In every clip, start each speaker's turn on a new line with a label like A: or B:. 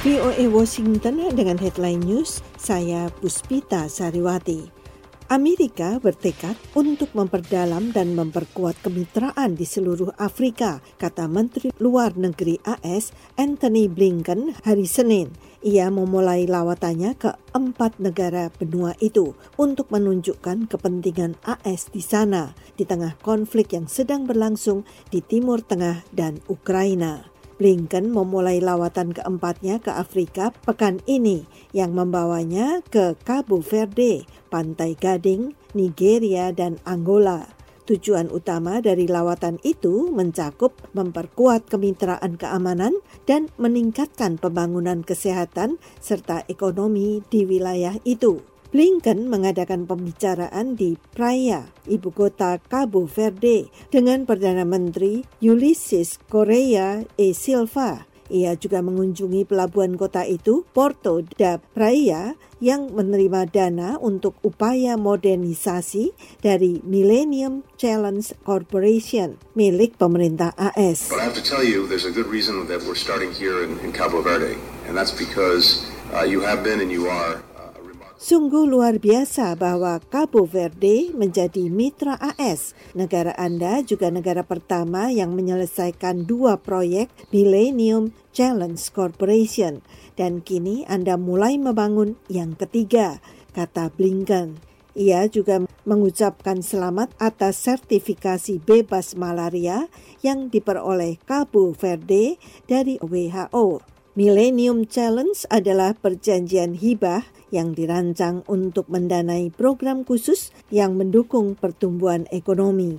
A: VOA Washington dengan headline news, saya Puspita Sariwati. Amerika bertekad untuk memperdalam dan memperkuat kemitraan di seluruh Afrika, kata Menteri Luar Negeri AS Antony Blinken hari Senin. Ia memulai lawatannya ke 4 negara benua itu untuk menunjukkan kepentingan AS di sana, di tengah konflik yang sedang berlangsung di Timur Tengah dan Ukraina. Blinken memulai lawatan keempatnya ke Afrika pekan ini yang membawanya ke Cabo Verde, Pantai Gading, Nigeria, dan Angola. Tujuan utama dari lawatan itu mencakup memperkuat kemitraan keamanan dan meningkatkan pembangunan kesehatan serta ekonomi di wilayah itu. Blinken mengadakan pembicaraan di Praia, ibu kota Cabo Verde, dengan Perdana Menteri Ulysses Correa e Silva. Ia juga mengunjungi pelabuhan kota itu, Porto da Praia, yang menerima dana untuk upaya modernisasi dari Millennium Challenge Corporation, milik pemerintah AS.
B: But I have to tell you, there's a good reason that we're starting here in Cabo Verde, and that's because you have been and you are.
A: Sungguh luar biasa bahwa Cabo Verde menjadi mitra AS. Negara Anda juga negara pertama yang menyelesaikan 2 proyek Millennium Challenge Corporation. Dan kini Anda mulai membangun yang ketiga, kata Blinken. Ia juga mengucapkan selamat atas sertifikasi bebas malaria yang diperoleh Cabo Verde dari WHO. Millennium Challenge adalah perjanjian hibah yang dirancang untuk mendanai program khusus yang mendukung pertumbuhan ekonomi.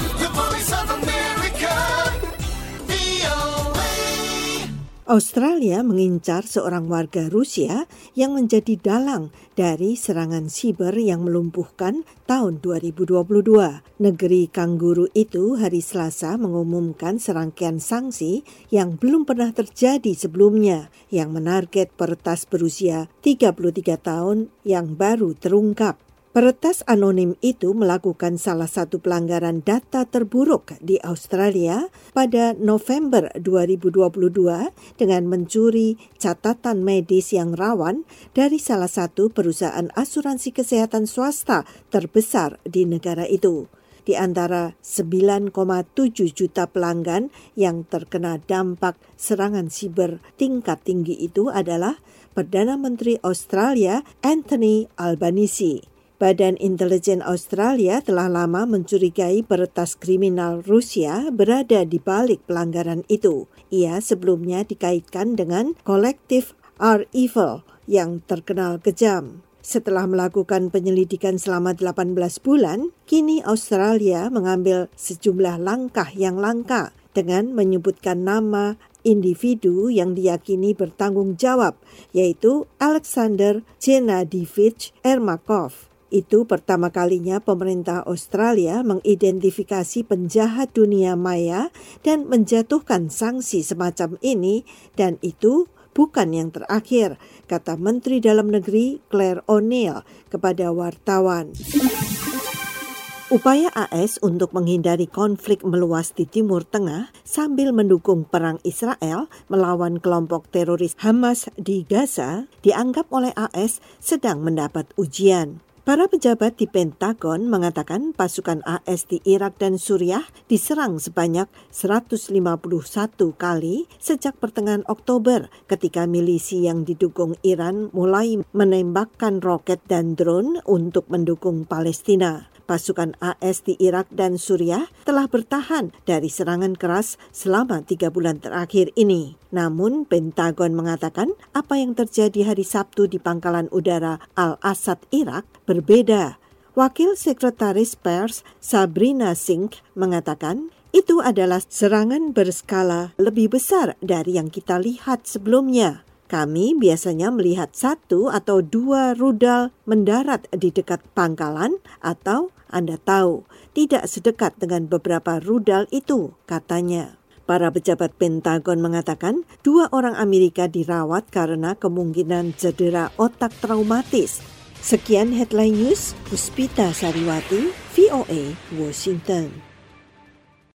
A: Australia mengincar seorang warga Rusia yang menjadi dalang dari serangan siber yang melumpuhkan tahun 2022. Negeri Kangguru itu hari Selasa mengumumkan serangkaian sanksi yang belum pernah terjadi sebelumnya yang menarget peretas berusia 33 tahun yang baru terungkap. Peretas anonim itu melakukan salah satu pelanggaran data terburuk di Australia pada November 2022 dengan mencuri catatan medis yang rawan dari salah satu perusahaan asuransi kesehatan swasta terbesar di negara itu. Di antara 9,7 juta pelanggan yang terkena dampak serangan siber tingkat tinggi itu adalah Perdana Menteri Australia Anthony Albanese. Badan Intelijen Australia telah lama mencurigai peretas kriminal Rusia berada di balik pelanggaran itu. Ia sebelumnya dikaitkan dengan kolektif R-Evil yang terkenal kejam. Setelah melakukan penyelidikan selama 18 bulan, kini Australia mengambil sejumlah langkah yang langka dengan menyebutkan nama individu yang diyakini bertanggung jawab, yaitu Alexander Gennadievich Ermakov. Itu pertama kalinya pemerintah Australia mengidentifikasi penjahat dunia maya dan menjatuhkan sanksi semacam ini, dan itu bukan yang terakhir, kata Menteri Dalam Negeri Claire O'Neil kepada wartawan. Upaya AS untuk menghindari konflik meluas di Timur Tengah sambil mendukung perang Israel melawan kelompok teroris Hamas di Gaza dianggap oleh AS sedang mendapat ujian. Para pejabat di Pentagon mengatakan pasukan AS di Irak dan Suriah diserang sebanyak 151 kali sejak pertengahan Oktober ketika milisi yang didukung Iran mulai menembakkan roket dan drone untuk mendukung Palestina. Pasukan AS di Irak dan Suriah telah bertahan dari serangan keras selama 3 bulan terakhir ini. Namun, Pentagon mengatakan apa yang terjadi hari Sabtu di pangkalan udara Al-Assad, Irak, berbeda. Wakil Sekretaris Pers Sabrina Singh mengatakan, itu adalah serangan berskala lebih besar dari yang kita lihat sebelumnya. Kami biasanya melihat 1 atau 2 rudal mendarat di dekat pangkalan atau Anda tahu, tidak sedekat dengan beberapa rudal itu, katanya. Para pejabat Pentagon mengatakan 2 orang Amerika dirawat karena kemungkinan cedera otak traumatis. Sekian headline news, Puspita Sariwati, VOA, Washington.